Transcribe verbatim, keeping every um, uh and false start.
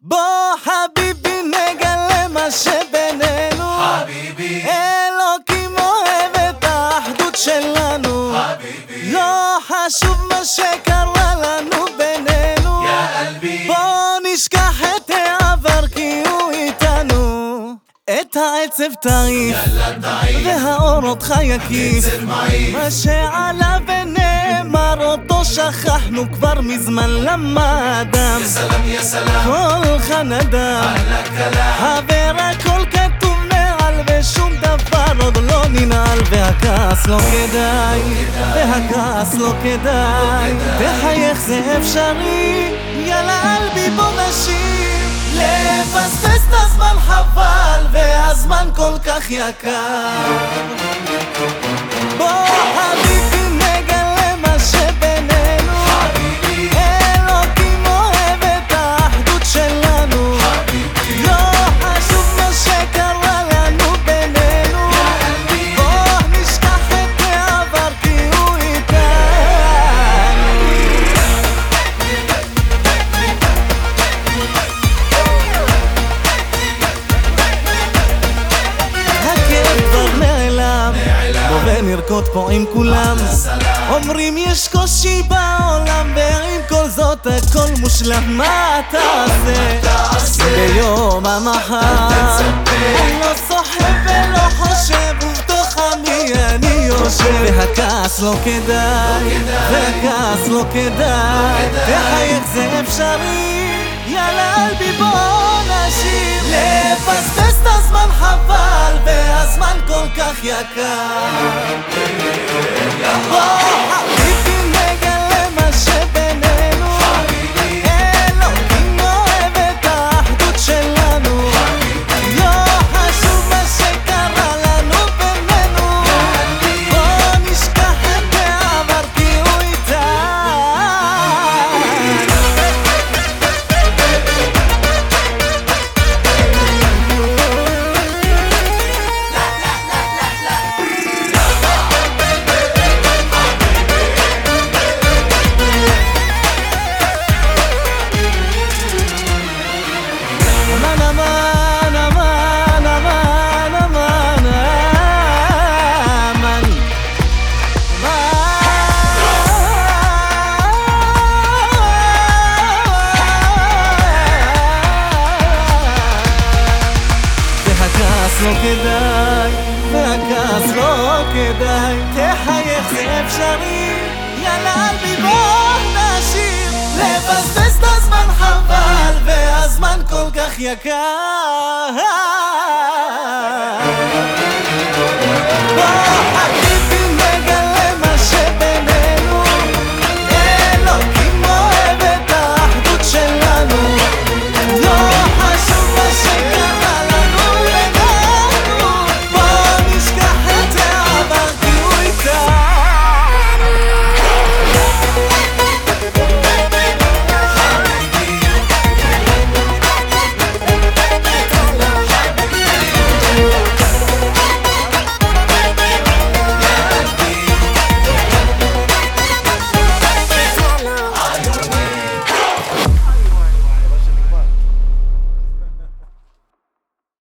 בוא חביבי נגלה מה שבינינו, חביבי אלוקים אוהב את האחדות שלנו, חביבי לא חשוב מה שקרה לנו בינינו, יא אלבי בוא נשכח את העבר כי הוא איתנו, את העצב תעיף יאללה תעיף והאורות חייקיף, עצב מעיף מה שעלה ונאמר אותו שכחנו כבר מזמן, למה אדם יא סלאם יא סלאם קולך נדם על הכלה חבר הכל כתוב מעל ושום דבר עוד לא ננעל, והכעס לא כדאי, והכעס לא כדאי, תחייך זה אפשרי, יאללה אלבי בוא נשיר, לפספס את הזמן חבל והזמן כל כך יקר, בוא חביבי נגלה מה שבינינו, חביבי אלוקים אוהב את האחדות שלנו, חביבי לא חשוב מה שקרה לנו בינינו, יא אלבי בוא נשכח את העבר כי הוא איתנו. הכאב כבר נעלם, בוא ונרקוד פה עם כולם, אומרים יש קושי בעולם ועם כל זאת הכל מושלם, מה תעשה ביום המחר? אני לא סוחב ולא חושב ובתוך עמי אני יושב, והכעס לא כדאי, והכעס לא כדאי, תחייך זה אפשרי, יאללה אלבי בוא נשיר, לפספס את הזמן חבל והזמן כל כך יקר, בוא חביבי נגלה מה שבינינו, חביבי אלוקים אוהב את האחדות שלנו, לא חשוב מה שקרה לנו בינינו, בוא נשכח את העבר כי הוא איתנו. אמן אמן אמן אמן אמן והכעס לא כדאי, והכעס לא כדאי, תחייך זה אפשרי, יאללה אלבי בוא נשיר, לבזבז את הזמן חבל והזמן כל כך יקר, בוא